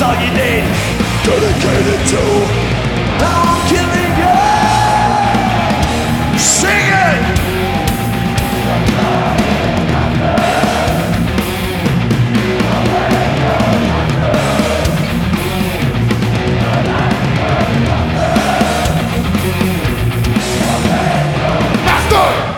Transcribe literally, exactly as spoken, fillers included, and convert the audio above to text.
song you need, dedicated to I'm killing you. Sing it.